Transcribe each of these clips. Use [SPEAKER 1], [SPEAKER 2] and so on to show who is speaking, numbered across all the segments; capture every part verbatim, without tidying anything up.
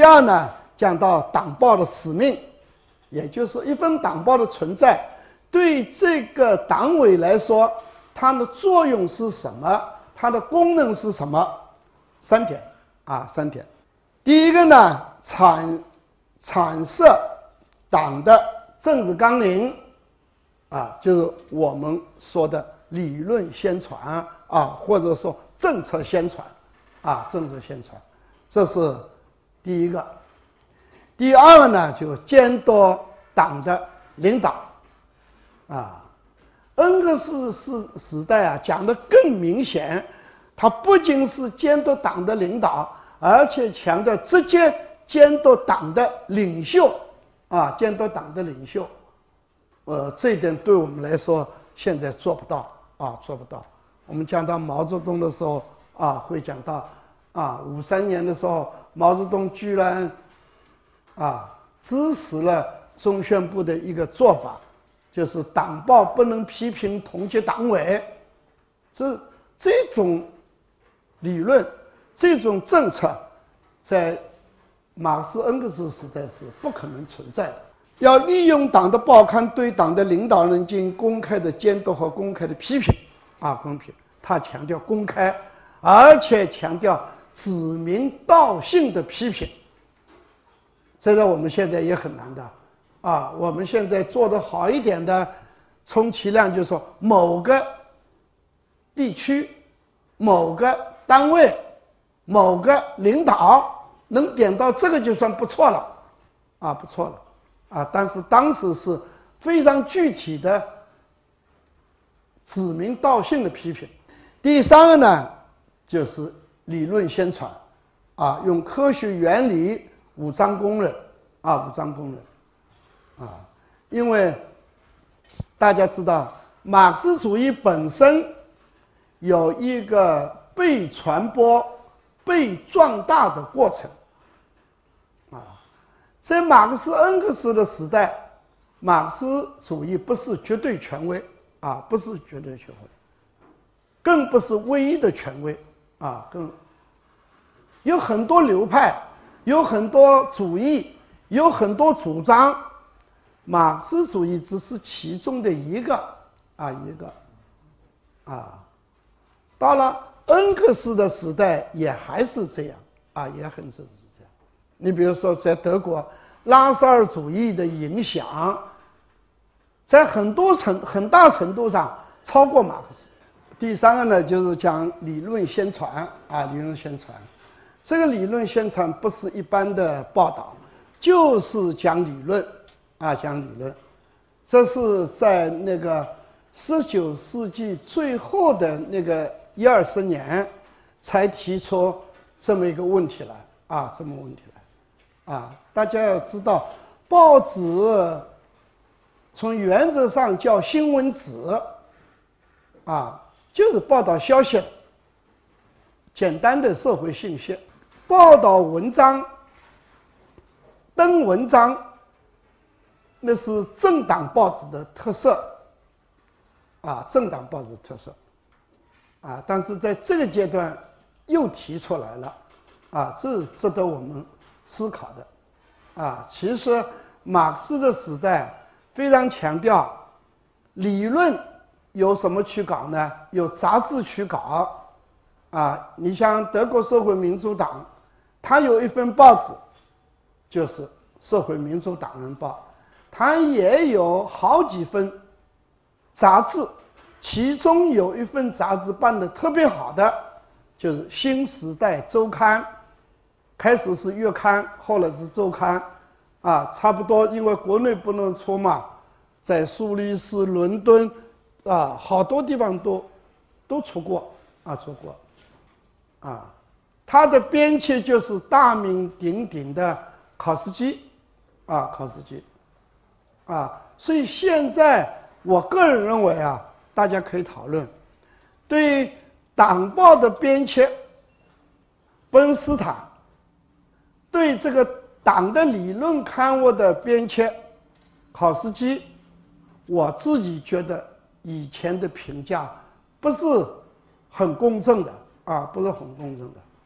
[SPEAKER 1] 二呢，讲到党报的使命，也就是一份党报的存在对这个党委来说，它的作用是什么，它的功能是什么，三点啊，三点。第一个呢，阐阐释党的政治纲领啊，就是我们说的理论宣传啊，或者说政策宣传啊，政策宣传，这是第一个。第二个呢，就监督党的领导啊。恩格斯时时代啊，讲得更明显，它不仅是监督党的领导，而且强调直接监督党的领袖啊，监督党的领袖。呃，这一点对我们来说现在做不到啊，做不到。我们讲到毛泽东的时候啊，会讲到啊，五三年的时候，毛泽东居然啊支持了中宣部的一个做法，就是党报不能批评同级党委。这这种理论，这种政策，在马克思恩格斯时代是不可能存在的。要利用党的报刊对党的领导人进行公开的监督和公开的批评啊，公平。他强调公开，而且强调指名道姓的批评。这个我们现在也很难的啊。我们现在做得好一点的，充其量就是说某个地区、某个单位、某个领导能点到这个就算不错了啊，不错了。啊，但是当时是非常具体的指名道姓的批评。第三个呢，就是理论宣传啊，用科学原理武装工人啊，武装工人啊，因为大家知道马克思主义本身有一个被传播、被壮大的过程啊。在马克思恩格斯的时代，马克思主义不是绝对权威啊，不是绝对权威，更不是唯一的权威啊，更有很多流派，有很多主义，有很多主张，马克思主义只是其中的一个啊，一个啊。到了恩格斯的时代，也还是这样啊，也很是。你比如说，在德国，拉塞尔主义的影响，在很多程很大程度上超过马克思。第三个呢，就是讲理论宣传啊，理论宣传。这个理论宣传不是一般的报道，就是讲理论啊，讲理论。这是在那个十九世纪最后的那个一二十年，才提出这么一个问题来啊，这么问题来。啊，大家要知道，报纸从原则上叫新闻纸，啊，就是报道消息，简单的社会信息，报道文章、登文章，那是政党报纸的特色，啊，政党报纸的特色，啊，但是在这个阶段又提出来了，啊，这值得我们思考的啊。其实马克思的时代非常强调理论由什么去搞呢？由杂志去搞啊。你像德国社会民主党，它有一份报纸，就是《社会民主党人报》，它也有好几份杂志，其中有一份杂志办得特别好的，就是《新时代周刊》。开始是月刊，后来是周刊，啊，差不多，因为国内不能出嘛，在苏黎世、伦敦，啊，好多地方都都出过，啊，出过，啊，他的编辑就是大名鼎鼎的考斯基，啊，考斯基，啊，所以现在我个人认为啊，大家可以讨论，对党报的编辑奔斯坦。对这个党的理论刊物的编辑考斯基，我自己觉得以前的评价不是很公正的啊，不是很公正的。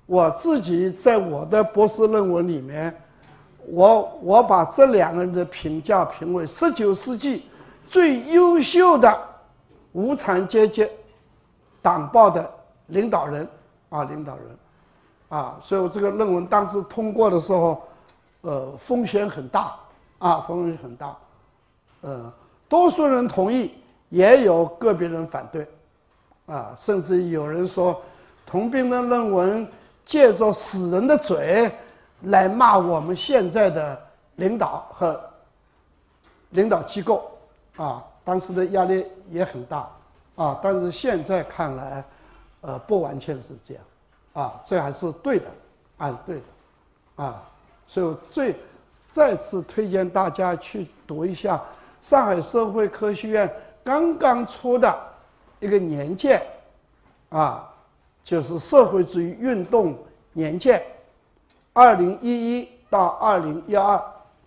[SPEAKER 1] 我自己在我的博士论文里面，我我把这两个人的评价评为十九世纪最优秀的无产阶级党报的领导人啊，领导人啊，所以我这个论文当时通过的时候，呃，风险很大啊，风险很大，呃，多数人同意，也有个别人反对，啊，甚至有人说，童斌的论文借着死人的嘴来骂我们现在的领导和领导机构啊，当时的压力也很大啊，但是现在看来，呃，不完全是这样啊，这还是对的，啊，对的啊，所以我最再次推荐大家去读一下上海社会科学院刚刚出的一个年鉴啊，就是社会主义运动年鉴，二零一一到二零一二。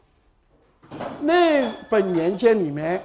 [SPEAKER 1] 那本年鉴里面，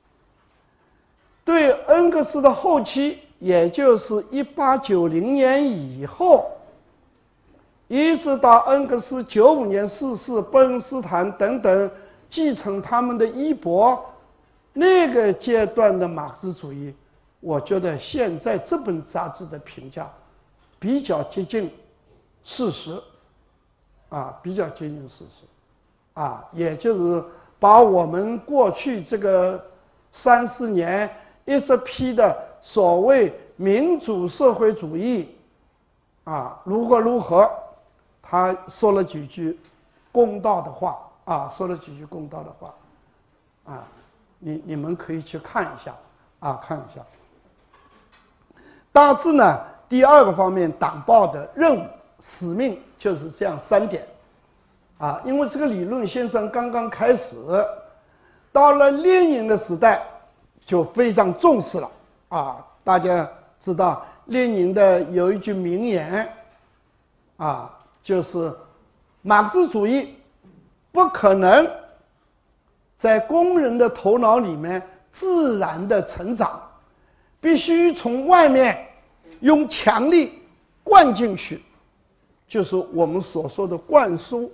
[SPEAKER 1] 对恩格斯的后期，也就是一八九零年以后，一直到恩格斯九五年逝世，伯恩斯坦等等继承他们的衣钵，那个阶段的马克思主义，我觉得现在这本杂志的评价比较接近事实，啊，比较接近事实，啊，也就是把我们过去这个三四年一直批的所谓民主社会主义，啊，如何如何，他说了几句公道的话，啊，说了几句公道的话，啊，你你们可以去看一下，啊，看一下。大致呢，第二个方面，党报的任务使命就是这样三点，啊，因为这个理论先生刚刚开始，到了列宁的时代就非常重视了，啊，大家知道列宁的有一句名言，啊，就是马克思主义不可能在工人的头脑里面自然的成长，必须从外面用强力灌进去，就是我们所说的灌输。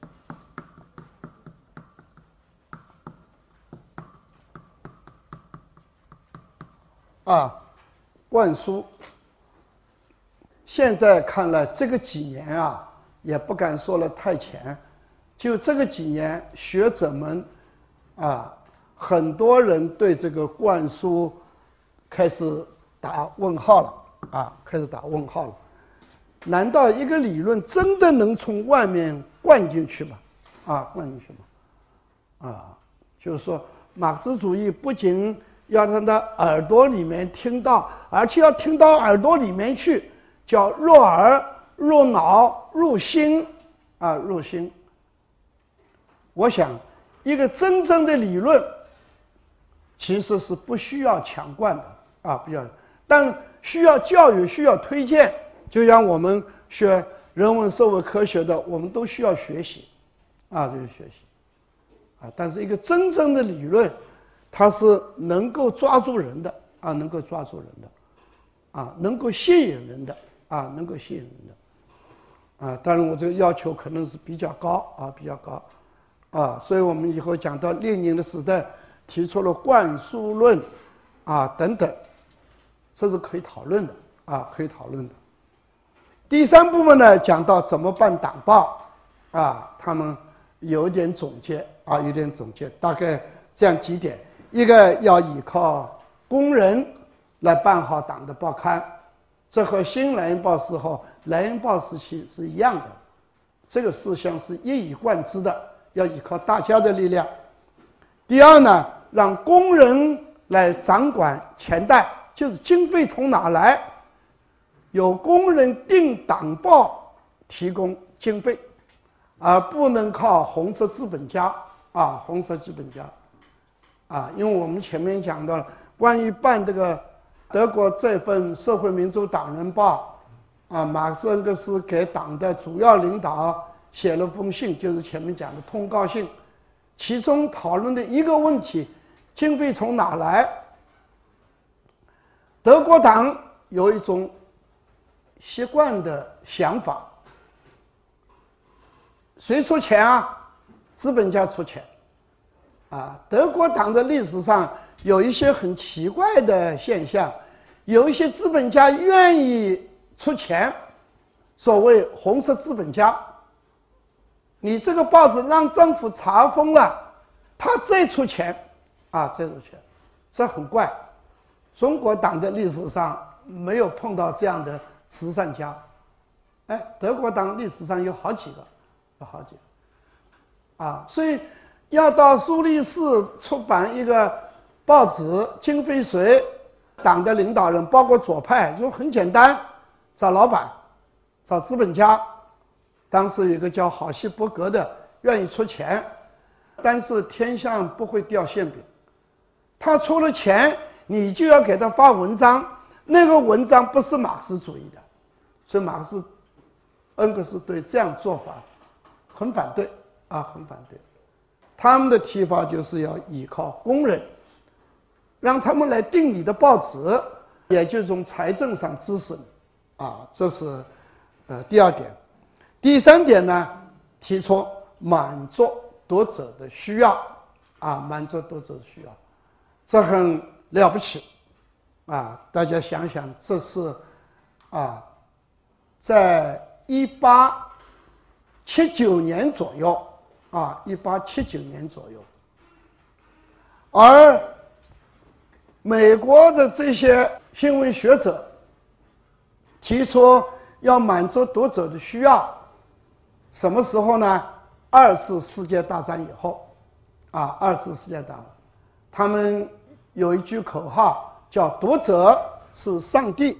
[SPEAKER 1] 啊，灌输。现在看来，这个几年啊，也不敢说了太前，就这个几年，学者们啊，很多人对这个灌输开始打问号了啊，开始打问号了。难道一个理论真的能从外面灌进去吗？啊，灌进去吗？啊，就是说，马克思主义不仅要让他耳朵里面听到，而且要听到耳朵里面去，叫入耳、入脑、入心啊，入心。我想，一个真正的理论其实是不需要强灌的啊，不要，但需要教育，需要推荐。就像我们学人文社会科学的，我们都需要学习啊，这个学习啊。但是一个真正的理论，它是能够抓住人的啊，能够抓住人的啊，能够吸引人的啊，能够吸引人的啊。当然，我这个要求可能是比较高啊，比较高啊。所以我们以后讲到列宁的时代，提出了灌输论啊等等，这是可以讨论的啊，可以讨论的。第三部分呢，讲到怎么办党报啊，他们有一点总结啊，有点总结，大概这样几点。一个要依靠工人来办好党的报刊，这和新莱茵报时候莱茵报时期是一样的，这个思想是一以贯之的，要依靠大家的力量。第二呢，让工人来掌管钱袋，就是经费从哪来，由工人定党报提供经费，而不能靠红色资本家啊，红色资本家啊，因为我们前面讲到了关于办这个德国这份社会民主党人报啊，马克思恩格斯给党的主要领导写了封信，就是前面讲的通告信，其中讨论的一个问题，经费从哪来？德国党有一种习惯的想法， 谁出钱啊？资本家出钱。啊，德国党的历史上有一些很奇怪的现象，有一些资本家愿意出钱，所谓红色资本家。你这个报纸让政府查封了，他再出钱，啊，再出钱，这很怪。中国党的历史上没有碰到这样的慈善家，哎，德国党历史上有好几个，有好几个，啊，所以要到苏黎世出版一个报纸，经费谁？党的领导人，包括左派，就很简单，找老板，找资本家。当时有个叫郝希伯格的愿意出钱，但是天上不会掉馅饼，他出了钱，你就要给他发文章，那个文章不是马克思主义的，所以马克思、恩格斯对这样做法很反对啊，很反对。他们的提法就是要依靠工人，让他们来订你的报纸，也就是从财政上支持你啊，这是呃第二点。第三点呢，提出满足读者的需要啊，满足读者的需要，这很了不起啊！大家想想，这是啊，在一八七九年左右啊，一八七九年左右，而美国的这些新闻学者提出要满足读者的需要。什么时候呢？二次世界大战以后，啊，二次世界大战，他们有一句口号叫“读者是上帝”。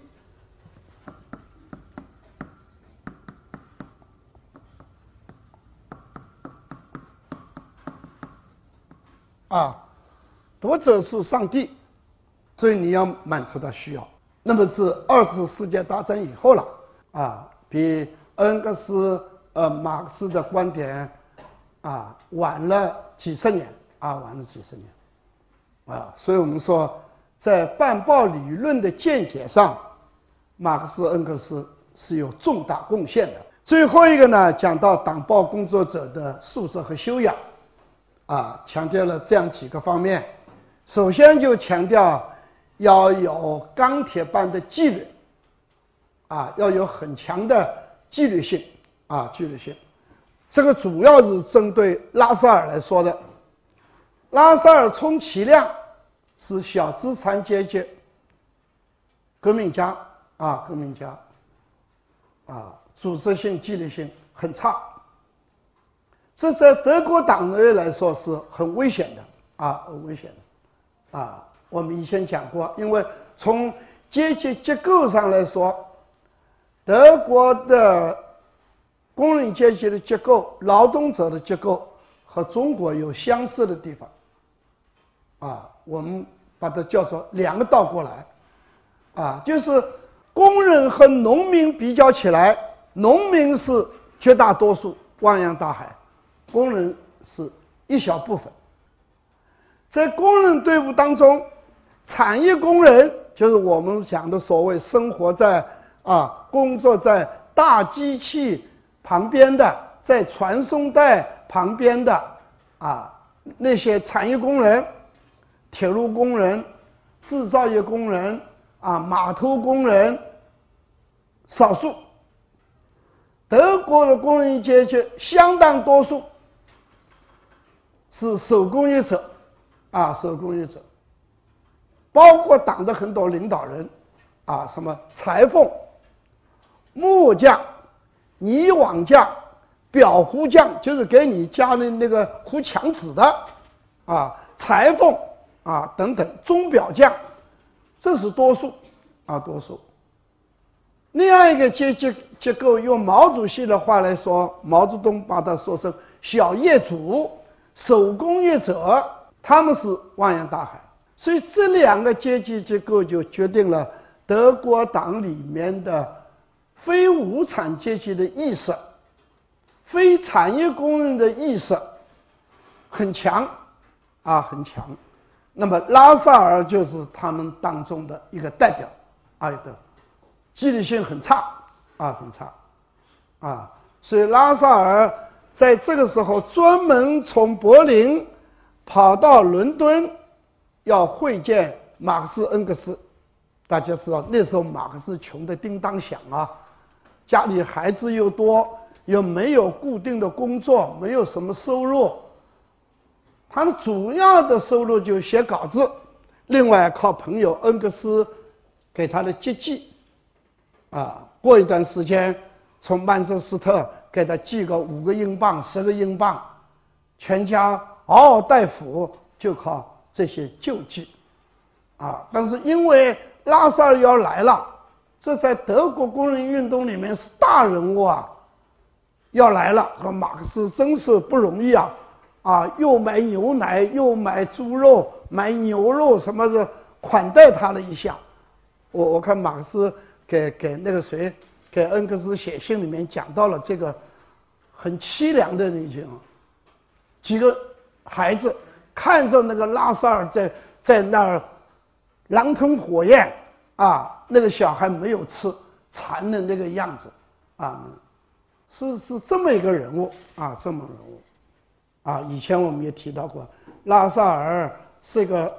[SPEAKER 1] 啊，读者是上帝，所以你要满足他需要。那么是二次世界大战以后了，啊，比恩格斯。呃，马克思的观点啊，晚了几十年啊，晚了几十年啊，所以我们说，在办报理论的见解上，马克思、恩格斯是有重大贡献的。最后一个呢，讲到党报工作者的素质和修养，啊，强调了这样几个方面。首先就强调要有钢铁般的纪律，啊，要有很强的纪律性。啊，纪律性，这个主要是针对拉萨尔来说的。拉萨尔充其量是小资产阶级革命家啊，革命家啊，组织性、纪律性很差。这在德国党内来说是很危险的啊，很危险的啊。我们以前讲过，因为从阶级结构上来说，德国的工人阶级的结构、劳动者的结构和中国有相似的地方，啊，我们把它叫做两个倒过来，啊，就是工人和农民比较起来，农民是绝大多数，汪洋大海，工人是一小部分。在工人队伍当中，产业工人就是我们讲的所谓生活在啊，工作在大机器旁边的，在传送带旁边的啊，那些产业工人、铁路工人、制造业工人啊、码头工人，少数。德国的工人阶级相当多数是手工业者啊，手工业者，包括党的很多领导人啊，什么裁缝、木匠、泥瓦匠、裱糊匠，就是给你家里那个糊墙纸的啊，裁缝啊等等，钟表匠，这是多数啊，多数。另外一个阶级结构，用毛主席的话来说，毛泽东把它说成小业主、手工业者，他们是汪洋大海。所以这两个阶级结构就决定了德国党里面的非无产阶级的意识、非产业工人的意识很强啊，很强。那么拉萨尔就是他们当中的一个代表啊，一个纪律性很差啊，很差啊。所以拉萨尔在这个时候专门从柏林跑到伦敦，要会见马克思、恩格斯。大家知道那时候马克思穷得叮当响啊，家里孩子又多，又没有固定的工作，没有什么收入。他的主要的收入就写稿子，另外靠朋友恩格斯给他的接济。啊，过一段时间从曼彻斯特给他寄个五个英镑、十个英镑，全家嗷嗷待哺，就靠这些救济。啊，但是因为拉萨尔要来了，这在德国工人运动里面是大人物啊，要来了，说马克思真是不容易啊，啊，又买牛奶，又买猪肉，买牛肉什么的，款待他了一下。我我看马克思给给那个谁，给恩格斯写信里面讲到了这个很凄凉的那些几个孩子看着那个拉萨尔在在那儿狼吞火咽啊，那个小孩没有吃，馋的那个样子啊，是是这么一个人物啊，这么人物啊。以前我们也提到过，拉萨尔是一个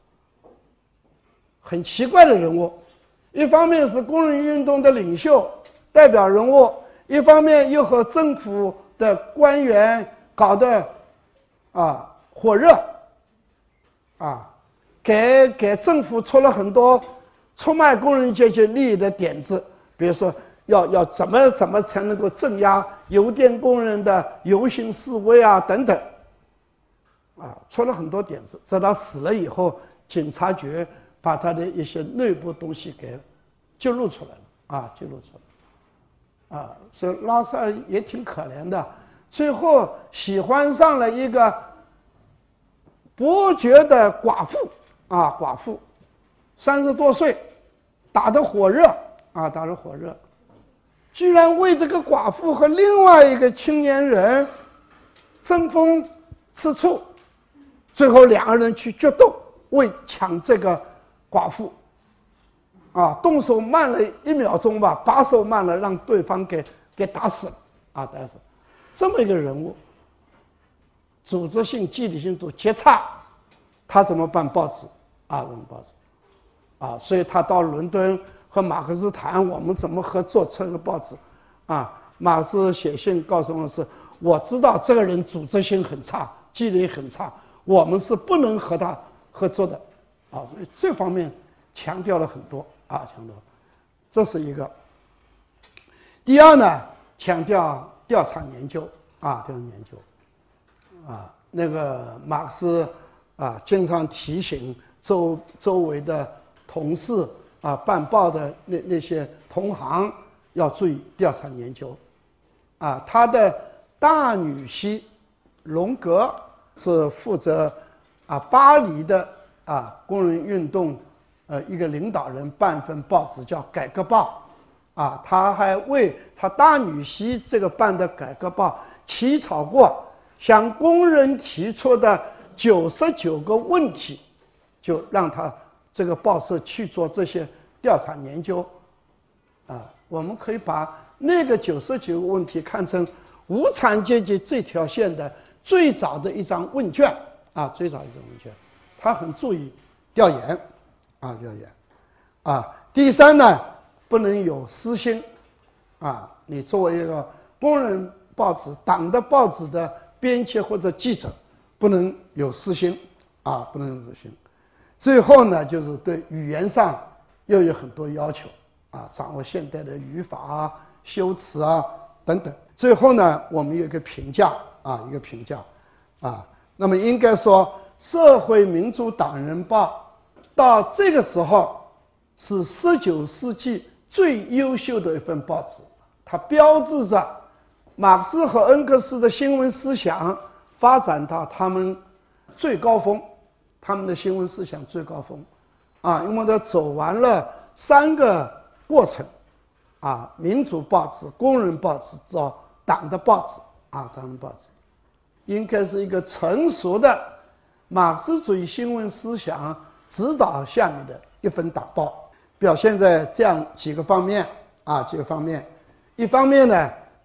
[SPEAKER 1] 很奇怪的人物，一方面是工人运动的领袖代表人物，一方面又和政府的官员搞得啊火热啊。给给政府出了很多出卖工人阶级利益的点子，比如说要要怎么怎么才能够镇压邮电工人的游行示威啊等等，啊，出了很多点子。在他死了以后，警察局把他的一些内部东西给揭露出来了啊，揭露出来啊，所以拉萨尔也挺可怜的，最后喜欢上了一个伯爵的寡妇。啊，寡妇，三十多岁，打得火热啊，打得火热，居然为这个寡妇和另外一个青年人争风吃醋，最后两个人去决斗，为抢这个寡妇，啊，动手慢了一秒钟吧，把手慢了，让对方给给打死了啊，打死，这么一个人物，组织性、纪律性都极差，他怎么办报纸？啊，怎么报纸？啊，所以他到伦敦和马克思谈我们怎么合作出个报纸。啊，马克思写信告诉我是，我知道这个人组织性很差，纪律很差，我们是不能和他合作的。啊，所以这方面强调了很多啊，强调，这是一个。第二呢，强调调查研究啊，调查研究。啊，那个马克思啊，经常提醒周周围的同事啊，办报的那那些同行要注意调查研究。啊，他的大女婿荣格是负责啊巴黎的啊工人运动呃一个领导人，办份报纸叫《改革报》。啊，他还为他大女婿这个办的《改革报》起草过向工人提出的九十九个问题，就让他这个报社去做这些调查研究。啊，我们可以把那个九十九个问题看成无产阶级这条线的最早的一张问卷啊，最早一张问卷，他很注意调研啊，调研啊。第三呢，不能有私心啊，你作为一个工人报纸、党的报纸的编辑或者记者，不能有私心啊，不能有私心。最后呢，就是对语言上又有很多要求啊，掌握现代的语法啊、修辞啊等等。最后呢，我们有一个评价啊，一个评价啊，那么应该说，《社会民主党人报》到这个时候是十九世纪最优秀的一份报纸，它标志着马克思和恩格斯的新闻思想发展到他们最高峰，他们的新闻思想最高峰啊，因为它走完了三个过程啊，民主报纸、工人报纸到党的报纸啊，党的报纸，应该是一个成熟的马克思主义新闻思想指导下面的一份党报，表现在这样几个方面啊，几个方面。一方面呢，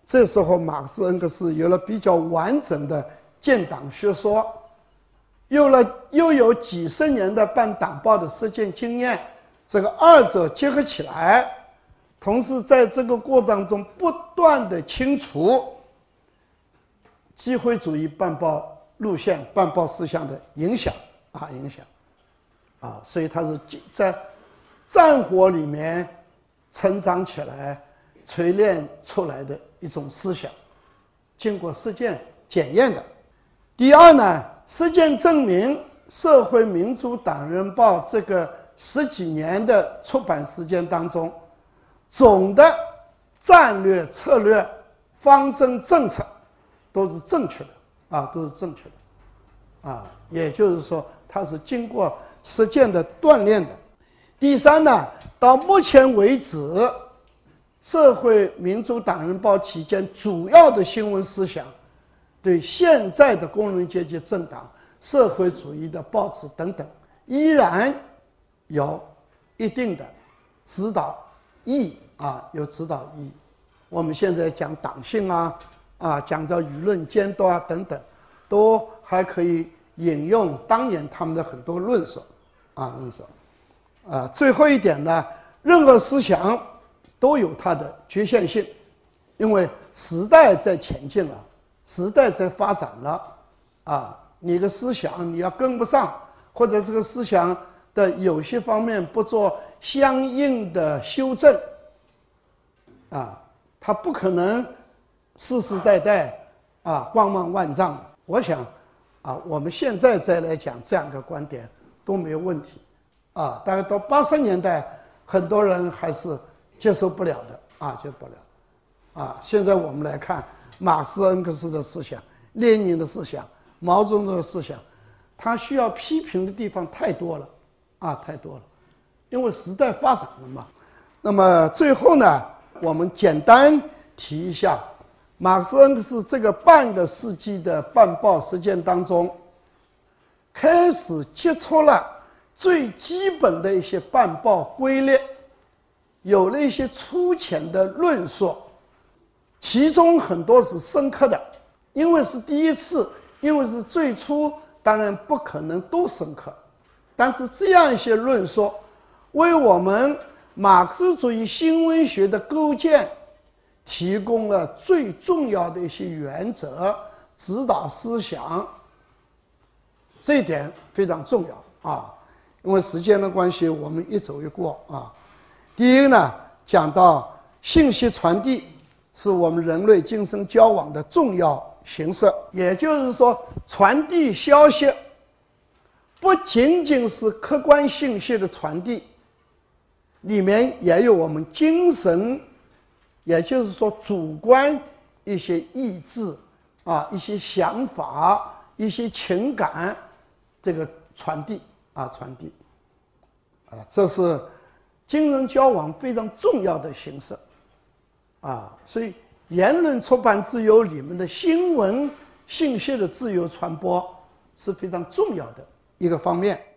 [SPEAKER 1] 这时候马克思恩格斯有了比较完整的建党学说，有了又有几十年的办党报的实践经验，这个二者结合起来，同时在这个过程当中不断的清除机会主义办报路线、办报思想的影响啊影响啊，所以它是在战火里面成长起来、锤炼出来的一种思想，经过实践检验的。第二呢，实践证明，《社会民主党人报》这个十几年的出版时间当中，总的战略策略、方针政策都是正确的啊，都是正确的啊，也就是说，它是经过实践的锻炼的。第三呢，到目前为止，《社会民主党人报》期间主要的新闻思想，对现在的工人阶级政党、社会主义的报纸等等，依然有一定的指导意义啊，有指导意义。我们现在讲党性啊，啊，讲到舆论监督啊等等，都还可以引用当年他们的很多论述啊，论述。啊，最后一点呢，任何思想都有它的局限性，因为时代在前进了，时代在发展了，啊，你的思想你要跟不上，或者这个思想的有些方面不做相应的修正，啊，它不可能世世代代啊光芒万丈的。我想啊，我们现在再来讲这样一个观点都没有问题。啊，大概到八十年代，很多人还是接受不了的啊，接受不了。啊，现在我们来看马克思恩格斯的思想、列宁的思想、毛泽东的思想，他需要批评的地方太多了啊，太多了，因为时代发展了嘛。那么最后呢，我们简单提一下马克思恩格斯这个半个世纪的办报实践当中，开始接触了最基本的一些办报规律，有了一些粗浅的论述，其中很多是深刻的，因为是第一次，因为是最初，当然不可能都深刻，但是这样一些论述，为我们马克思主义新闻学的构建提供了最重要的一些原则、指导思想，这一点非常重要啊。因为时间的关系，我们一走一过啊。第一个呢，讲到信息传递是我们人类精神交往的重要形式，也就是说，传递消息不仅仅是客观信息的传递，里面也有我们精神，也就是说主观一些意志啊、一些想法、一些情感，这个传递。啊，传递，啊，这是精神交往非常重要的形式，啊，所以言论出版自由里面的新闻信息的自由传播是非常重要的一个方面。